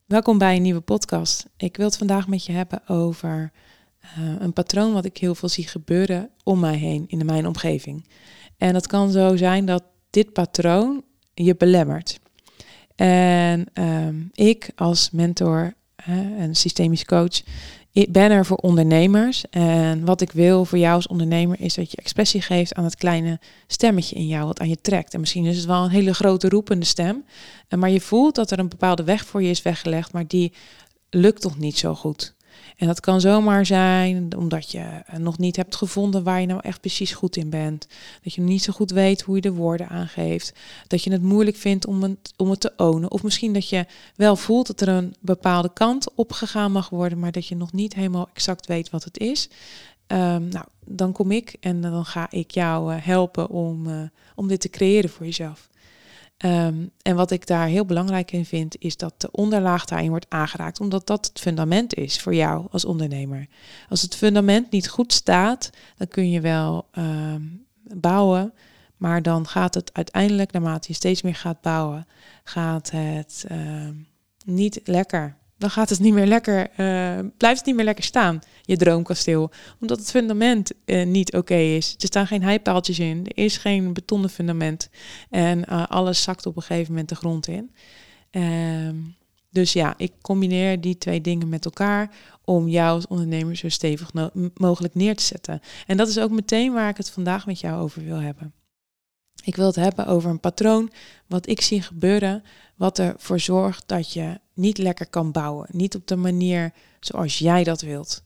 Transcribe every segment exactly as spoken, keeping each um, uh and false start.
Welkom bij een nieuwe podcast. Ik wil het vandaag met je hebben over uh, een patroon wat ik heel veel zie gebeuren om mij heen, in mijn omgeving. En het kan zo zijn dat dit patroon je belemmert. En um, ik als mentor uh, en systemisch coach, ik ben er voor ondernemers. En wat ik wil voor jou als ondernemer is dat je expressie geeft aan het kleine stemmetje in jou, wat aan je trekt. En misschien is het wel een hele grote roepende stem. Maar je voelt dat er een bepaalde weg voor je is weggelegd, maar die lukt toch niet zo goed. En dat kan zomaar zijn omdat je nog niet hebt gevonden waar je nou echt precies goed in bent. Dat je nog niet zo goed weet hoe je de woorden aangeeft. Dat je het moeilijk vindt om het, om het te ownen. Of misschien dat je wel voelt dat er een bepaalde kant op gegaan mag worden, maar dat je nog niet helemaal exact weet wat het is. Um, nou, dan kom ik en dan ga ik jou uh, helpen om, uh, om dit te creëren voor jezelf. Um, en wat ik daar heel belangrijk in vind, is dat de onderlaag daarin wordt aangeraakt, omdat dat het fundament is voor jou als ondernemer. Als het fundament niet goed staat, dan kun je wel um, bouwen, maar dan gaat het uiteindelijk, naarmate je steeds meer gaat bouwen, gaat het um, niet lekker. Dan gaat het niet meer lekker, uh, blijft het niet meer lekker staan, je droomkasteel. Omdat het fundament uh, niet oké okay is. Er staan geen heipaaltjes in, er is geen betonnen fundament. En uh, alles zakt op een gegeven moment de grond in. Uh, dus ja, ik combineer die twee dingen met elkaar om jou als ondernemer zo stevig no- mogelijk neer te zetten. En dat is ook meteen waar ik het vandaag met jou over wil hebben. Ik wil het hebben over een patroon wat ik zie gebeuren, wat ervoor zorgt dat je niet lekker kan bouwen. Niet op de manier zoals jij dat wilt.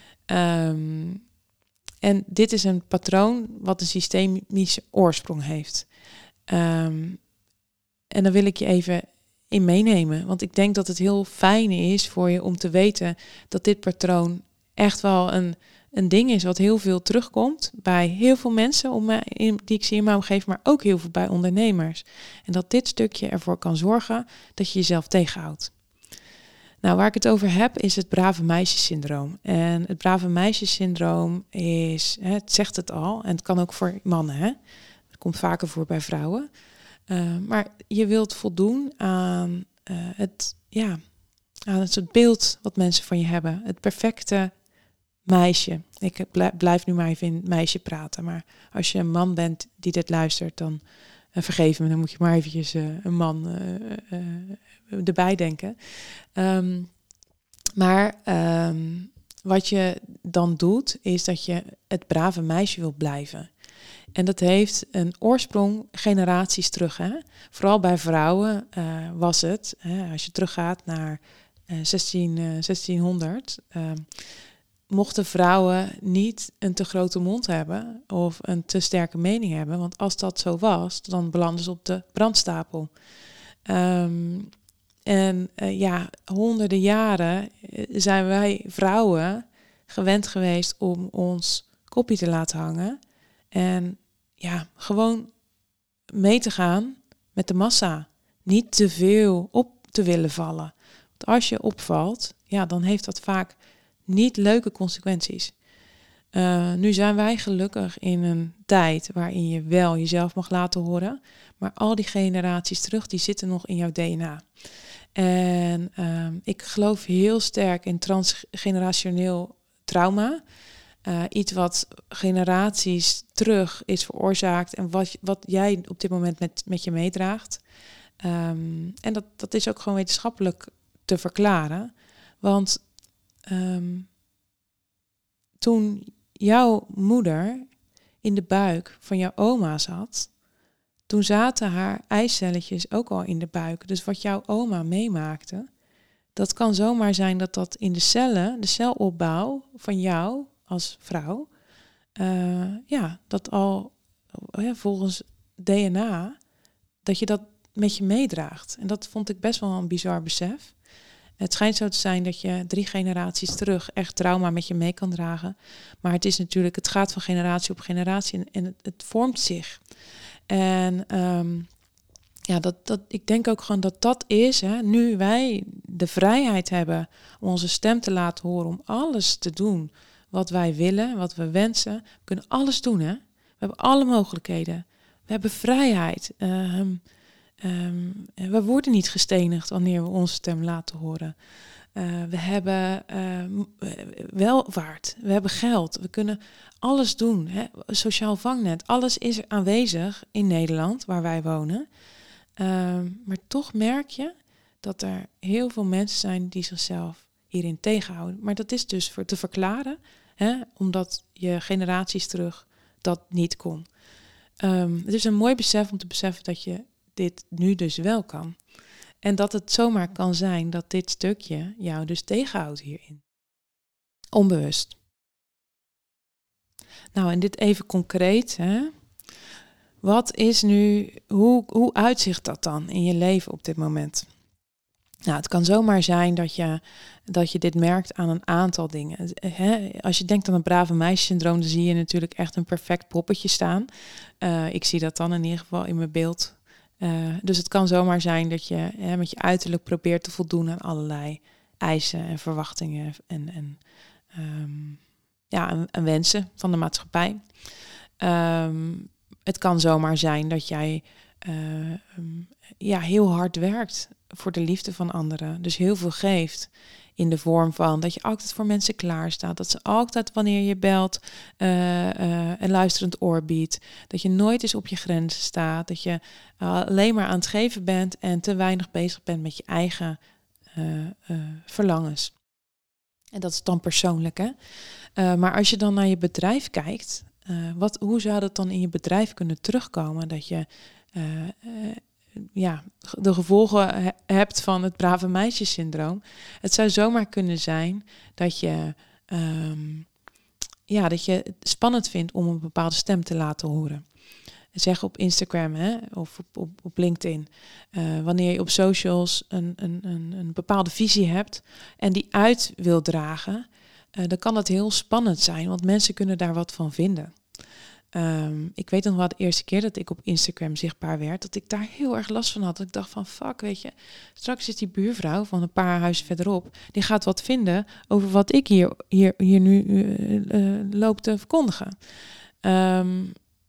Um, en dit is een patroon wat een systemische oorsprong heeft. Um, en daar wil ik je even in meenemen. Want ik denk dat het heel fijn is voor je om te weten dat dit patroon echt wel een... een ding is wat heel veel terugkomt bij heel veel mensen om me, in, die ik zie in mijn omgeving, maar ook heel veel bij ondernemers. En dat dit stukje ervoor kan zorgen dat je jezelf tegenhoudt. Nou, waar ik het over heb is het brave meisjessyndroom. En het brave meisjessyndroom is, hè, het zegt het al, en het kan ook voor mannen, hè. Het komt vaker voor bij vrouwen. Uh, maar je wilt voldoen aan uh, het, ja, aan het soort beeld wat mensen van je hebben. Het perfecte meisje. Ik blijf nu maar even in meisje praten. Maar als je een man bent die dit luistert, dan uh, vergeef me. Dan moet je maar eventjes uh, een man uh, uh, erbij denken. Um, maar um, wat je dan doet, is dat je het brave meisje wil blijven. En dat heeft een oorsprong generaties terug. Hè? Vooral bij vrouwen uh, was het, hè, als je teruggaat naar uh, zestien, uh, zestienhonderd... Uh, mochten vrouwen niet een te grote mond hebben of een te sterke mening hebben. Want als dat zo was, dan belanden ze op de brandstapel. Um, en uh, ja, honderden jaren zijn wij vrouwen gewend geweest om ons kopje te laten hangen. En ja, gewoon mee te gaan met de massa. Niet te veel op te willen vallen. Want als je opvalt, ja, dan heeft dat vaak niet leuke consequenties. Uh, nu zijn wij gelukkig in een tijd waarin je wel jezelf mag laten horen. Maar al die generaties terug, die zitten nog in jouw D N A. En uh, ik geloof heel sterk in transgenerationeel trauma. Uh, iets wat generaties terug is veroorzaakt en wat, wat jij op dit moment met, met je meedraagt. Um, en dat, dat is ook gewoon wetenschappelijk te verklaren. Want Um, toen jouw moeder in de buik van jouw oma zat, toen zaten haar eicelletjes ook al in de buik. Dus wat jouw oma meemaakte, dat kan zomaar zijn dat dat in de cellen, de celopbouw van jou als vrouw, uh, ja, dat al ja, volgens D N A, dat je dat met je meedraagt. En dat vond ik best wel een bizar besef. Het schijnt zo te zijn dat je drie generaties terug echt trauma met je mee kan dragen. Maar het is natuurlijk, het gaat van generatie op generatie en, en het, het vormt zich. En um, ja, dat, dat, ik denk ook gewoon dat dat is, hè, nu wij de vrijheid hebben om onze stem te laten horen, om alles te doen wat wij willen, wat we wensen. We kunnen alles doen, hè. We hebben alle mogelijkheden. We hebben vrijheid. Um, Um, we worden niet gestenigd wanneer we onze stem laten horen. Uh, we hebben uh, welvaart, we hebben geld, we kunnen alles doen. Hè? Sociaal vangnet, alles is er aanwezig in Nederland, waar wij wonen. Uh, maar toch merk je dat er heel veel mensen zijn die zichzelf hierin tegenhouden. Maar dat is dus voor te verklaren, hè? Omdat je generaties terug dat niet kon. Um, het is een mooi besef om te beseffen dat je dit nu dus wel kan. En dat het zomaar kan zijn dat dit stukje jou dus tegenhoudt hierin. Onbewust. Nou, en dit even concreet. Hè? Wat is nu, hoe, hoe uitzicht dat dan in je leven op dit moment? Nou, het kan zomaar zijn dat je, dat je dit merkt aan een aantal dingen. Hè? Als je denkt aan het brave meisje-syndroom, dan zie je natuurlijk echt een perfect poppetje staan. Uh, ik zie dat dan in ieder geval in mijn beeld. Uh, dus het kan zomaar zijn dat je hè, met je uiterlijk probeert te voldoen aan allerlei eisen en verwachtingen en, en, um, ja, en, en wensen van de maatschappij. Um, het kan zomaar zijn dat jij uh, um, ja, heel hard werkt voor de liefde van anderen. Dus heel veel geeft in de vorm van dat je altijd voor mensen klaar staat. Dat ze altijd wanneer je belt uh, uh, een luisterend oor biedt. Dat je nooit eens op je grenzen staat. Dat je uh, alleen maar aan het geven bent en te weinig bezig bent met je eigen uh, uh, verlangens. En dat is dan persoonlijk, hè. Uh, maar als je dan naar je bedrijf kijkt, uh, wat, hoe zou dat dan in je bedrijf kunnen terugkomen? Dat je uh, uh, ja, de gevolgen he- hebt van het brave meisjesyndroom. Het zou zomaar kunnen zijn dat je, um, ja, dat je het spannend vindt om een bepaalde stem te laten horen. Zeg op Instagram, hè, of op, op, op LinkedIn. Uh, wanneer je op socials een, een, een, een bepaalde visie hebt en die uit wil dragen, uh, dan kan dat heel spannend zijn, want mensen kunnen daar wat van vinden. Um, ik weet nog wel de eerste keer dat ik op Instagram zichtbaar werd, dat ik daar heel erg last van had. Dat ik dacht van fuck, weet je, straks is die buurvrouw van een paar huizen verderop, die gaat wat vinden over wat ik hier, hier, hier nu uh, uh, loop te verkondigen. Um,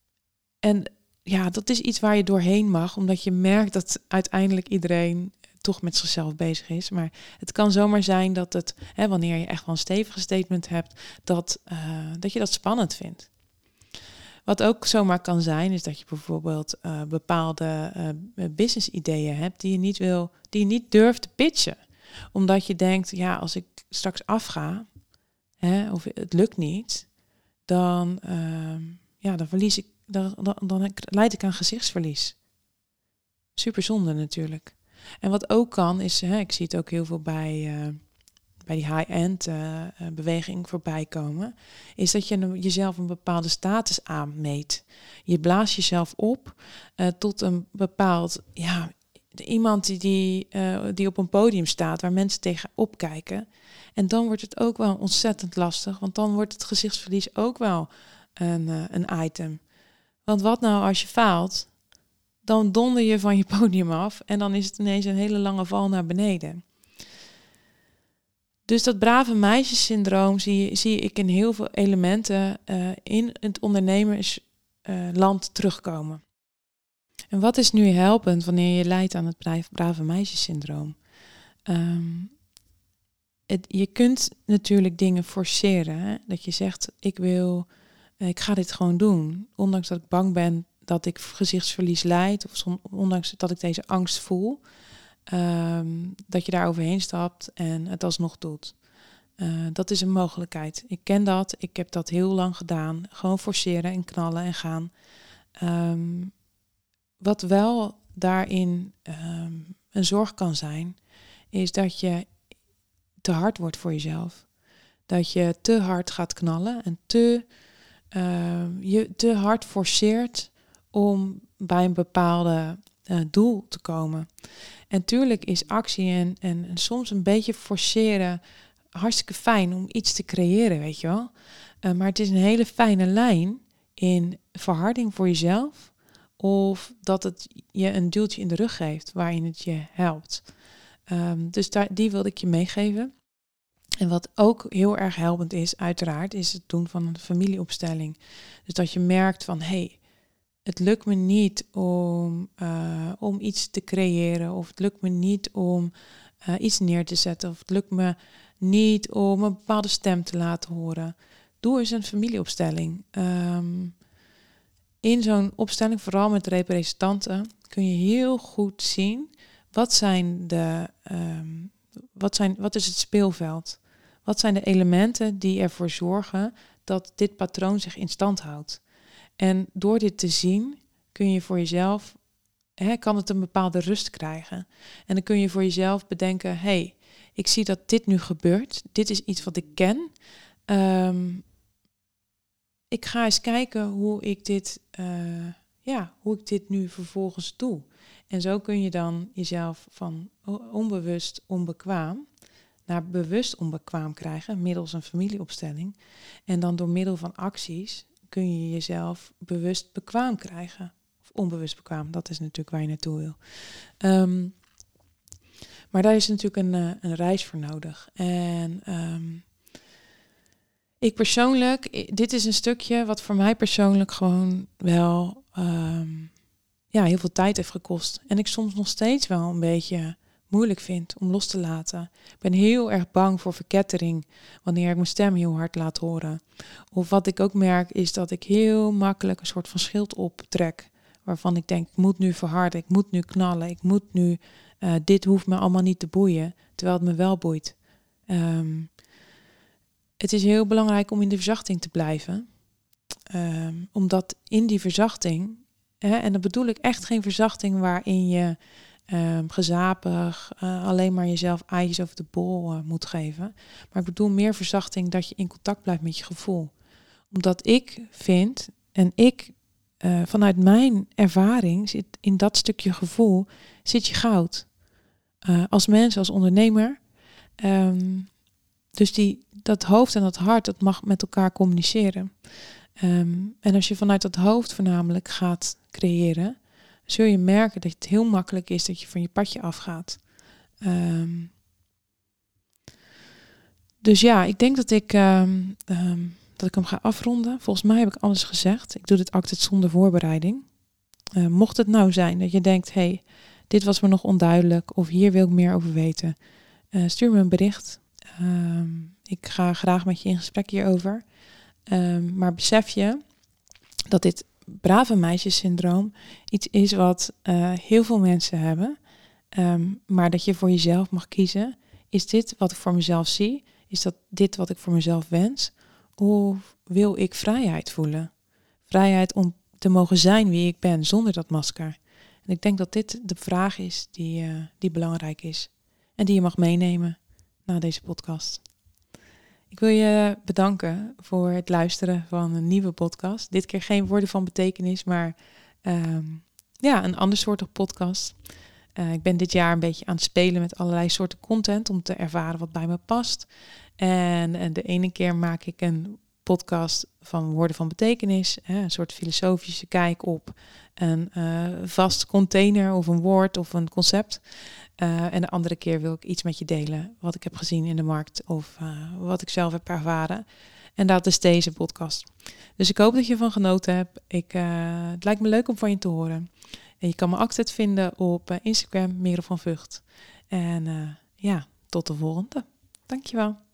en ja, dat is iets waar je doorheen mag, omdat je merkt dat uiteindelijk iedereen toch met zichzelf bezig is. Maar het kan zomaar zijn dat het, hè, wanneer je echt wel een stevige statement hebt, dat, uh, dat je dat spannend vindt. Wat ook zomaar kan zijn, is dat je bijvoorbeeld uh, bepaalde uh, business ideeën hebt die je niet wil, die je niet durft te pitchen. Omdat je denkt, ja, als ik straks afga, hè, of het lukt niet, dan, uh, ja, dan verlies ik, dan, dan, dan leid ik aan gezichtsverlies. Super zonde natuurlijk. En wat ook kan, is, hè, ik zie het ook heel veel bij, uh, bij die high-end uh, beweging voorbij komen, is dat je jezelf een bepaalde status aanmeet. Je blaast jezelf op uh, tot een bepaald, ja, iemand die, die, uh, die op een podium staat, waar mensen tegen opkijken. En dan wordt het ook wel ontzettend lastig, want dan wordt het gezichtsverlies ook wel een, uh, een item. Want wat nou als je faalt, dan donder je van je podium af en dan is het ineens een hele lange val naar beneden. Dus dat brave meisjessyndroom zie, zie ik in heel veel elementen uh, in het ondernemersland uh, terugkomen. En wat is nu helpend wanneer je lijdt aan het brave meisjessyndroom? Um, het, je kunt natuurlijk dingen forceren. Hè? Dat je zegt, ik wil, uh, ik ga dit gewoon doen. Ondanks dat ik bang ben dat ik gezichtsverlies lijd. Of som, ondanks dat ik deze angst voel. Um, dat je daar overheen stapt en het alsnog doet. Uh, dat is een mogelijkheid. Ik ken dat. Ik heb dat heel lang gedaan. Gewoon forceren en knallen en gaan. Um, wat wel daarin um, een zorg kan zijn, is dat je te hard wordt voor jezelf. Dat je te hard gaat knallen en te, uh, je te hard forceert om bij een bepaalde uh, doel te komen. En tuurlijk is actie en, en, en soms een beetje forceren hartstikke fijn om iets te creëren, weet je wel. Uh, maar het is een hele fijne lijn in verharding voor jezelf, of dat het je een duwtje in de rug geeft waarin het je helpt. Um, dus daar, die wilde ik je meegeven. En wat ook heel erg helpend is, uiteraard, is het doen van een familieopstelling. Dus dat je merkt van, hé, hey, het lukt me niet om, uh, om iets te creëren. Of het lukt me niet om uh, iets neer te zetten. Of het lukt me niet om een bepaalde stem te laten horen. Doe eens een familieopstelling. Um, in zo'n opstelling, vooral met representanten, kun je heel goed zien wat zijn de, um, wat zijn, wat is het speelveld? Wat zijn de elementen die ervoor zorgen dat dit patroon zich in stand houdt? En door dit te zien kun je voor jezelf, hè, kan het een bepaalde rust krijgen. En dan kun je voor jezelf bedenken, hé, hey, ik zie dat dit nu gebeurt. Dit is iets wat ik ken. Um, ik ga eens kijken hoe ik dit, uh, ja, hoe ik dit nu vervolgens doe. En zo kun je dan jezelf van onbewust onbekwaam naar bewust onbekwaam krijgen, middels een familieopstelling. En dan door middel van acties kun je jezelf bewust bekwaam krijgen. Of onbewust bekwaam, dat is natuurlijk waar je naartoe wil. Um, maar daar is natuurlijk een, uh, een reis voor nodig. En um, ik persoonlijk, dit is een stukje wat voor mij persoonlijk gewoon wel um, ja, heel veel tijd heeft gekost. En ik soms nog steeds wel een beetje moeilijk vind om los te laten. Ik ben heel erg bang voor verkettering wanneer ik mijn stem heel hard laat horen. Of wat ik ook merk is dat ik heel makkelijk een soort van schild optrek. Waarvan ik denk, ik moet nu verharden, ik moet nu knallen, ik moet nu, uh, dit hoeft me allemaal niet te boeien. Terwijl het me wel boeit. Um, het is heel belangrijk om in de verzachting te blijven. Um, omdat in die verzachting, hè, en dan bedoel ik echt geen verzachting waarin je Um, gezapig, uh, alleen maar jezelf eitjes over de bol uh, moet geven. Maar ik bedoel meer verzachting dat je in contact blijft met je gevoel. Omdat ik vind, en ik uh, vanuit mijn ervaring zit in dat stukje gevoel, zit je goud. Uh, als mens, als ondernemer. Um, dus die, dat hoofd en dat hart, dat mag met elkaar communiceren. Um, en als je vanuit dat hoofd voornamelijk gaat creëren, zul je merken dat het heel makkelijk is dat je van je padje afgaat. Um, dus ja, ik denk dat ik, um, um, dat ik hem ga afronden. Volgens mij heb ik alles gezegd. Ik doe dit altijd zonder voorbereiding. Uh, mocht het nou zijn dat je denkt, hé, hey, dit was me nog onduidelijk of hier wil ik meer over weten. Uh, stuur me een bericht. Um, ik ga graag met je in gesprek hierover. Um, maar besef je dat dit brave meisjessyndroom iets is wat uh, heel veel mensen hebben. Um, maar dat je voor jezelf mag kiezen. Is dit wat ik voor mezelf zie? Is dat dit wat ik voor mezelf wens? Of wil ik vrijheid voelen? Vrijheid om te mogen zijn wie ik ben zonder dat masker. En ik denk dat dit de vraag is die, uh, die belangrijk is. En die je mag meenemen na deze podcast. Ik wil je bedanken voor het luisteren van een nieuwe podcast. Dit keer geen woorden van betekenis, maar um, ja, een ander soortig podcast. Uh, ik ben dit jaar een beetje aan het spelen met allerlei soorten content om te ervaren wat bij me past. En, en de ene keer maak ik een podcast van woorden van betekenis, hè, een soort filosofische kijk op een uh, vast container of een woord of een concept. Uh, en de andere keer wil ik iets met je delen wat ik heb gezien in de markt of uh, wat ik zelf heb ervaren. En dat is deze podcast. Dus ik hoop dat je ervan genoten hebt. Ik, uh, het lijkt me leuk om van je te horen. En je kan me altijd vinden op uh, Instagram, Merel van Vught. En uh, ja, tot de volgende. Dankjewel.